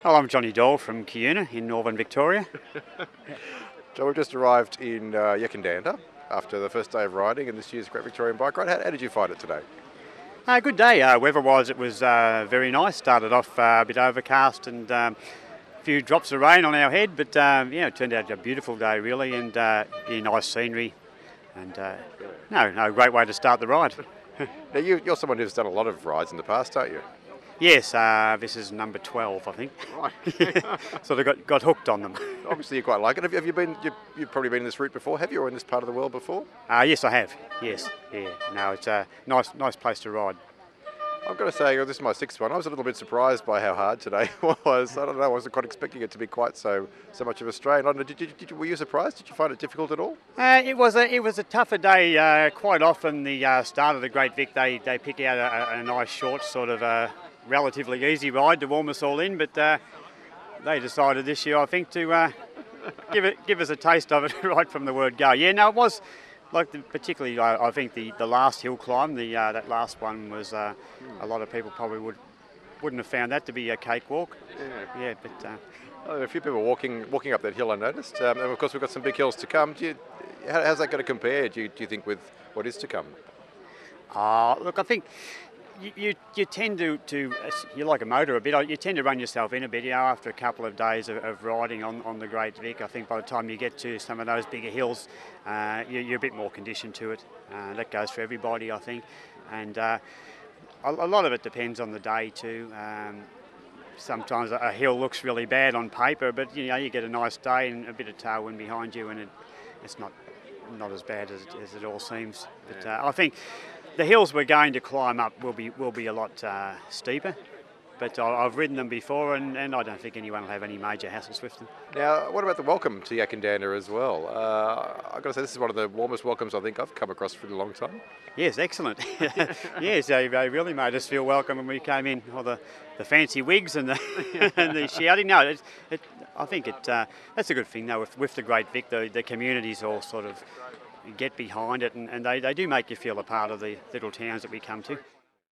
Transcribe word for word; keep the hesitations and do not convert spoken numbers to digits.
Hello, I'm Johnny Dole from Cuyuna in northern Victoria. So we've just arrived in uh, Yackandandah after the first day of riding in this year's Great Victorian Bike Ride. How, how did you find it today? Uh, good day. Uh, weather-wise, it was uh, very nice. Started off uh, a bit overcast and um, a few drops of rain on our head, but um, yeah, it turned out a beautiful day really, and uh, yeah, nice scenery. And uh, no, no, great way to start the ride. Now you, you're someone who's done a lot of rides in the past, aren't you? Yes, uh, this is number twelve, I think. Right. Sort of got, got hooked on them. Obviously you quite like it. Have you, have you been? You've, you've probably been in this route before, have you, or in this part of the world before? Uh, yes, I have. Yes, yeah. No, it's a nice, nice place to ride. I've got to say, well, this is my sixth one. I was a little bit surprised by how hard today was. I don't know. I wasn't quite expecting it to be quite so so much of a strain. I don't know, did you, did you, were you surprised? Did you find it difficult at all? Uh, it was a it was a tougher day. Uh, quite often, the uh, start of the Great Vic, they they pick out a, a nice short sort of uh, relatively easy ride to warm us all in. But uh, they decided this year, I think, to uh, give it give us a taste of it right from the word go. Yeah, no, it was. Like the, particularly, I, I think the, the last hill climb, the uh, that last one was uh, a lot of people probably would wouldn't have found that to be a cakewalk. Yeah. Yeah, but uh, Oh, a few people walking walking up that hill, I noticed. Um, and of course, we've got some big hills to come. Do you, how, how's that going to compare? Do you, do you think with what is to come? uh, look, I think you, you you tend to to you're like a motor a bit. You tend to run yourself in a bit. You know, after a couple of days of, of riding on, on the Great Vic, I think by the time you get to some of those bigger hills, uh, you, you're a bit more conditioned to it. Uh, that goes for everybody, I think, and uh, a, a lot of it depends on the day too. Um, sometimes a hill looks really bad on paper, but you know you get a nice day and a bit of tailwind behind you, and it, it's not not as bad as, as it all seems. But uh, I think the hills we're going to climb up will be will be a lot uh, steeper, but I, I've ridden them before, and, and I don't think anyone will have any major hassles with them. Now, what about the welcome to Yackandandah as well? Uh, I've got to say, this is one of the warmest welcomes I think I've come across for a long time. Yes, excellent. Yes, they, they really made us feel welcome when we came in. All the, the fancy wigs and the and the shouting. No, it, it, I think it uh, that's a good thing though. With, with the Great Vic, the, the communities all sort of get behind it, and, and they, they do make you feel a part of the little towns that we come to.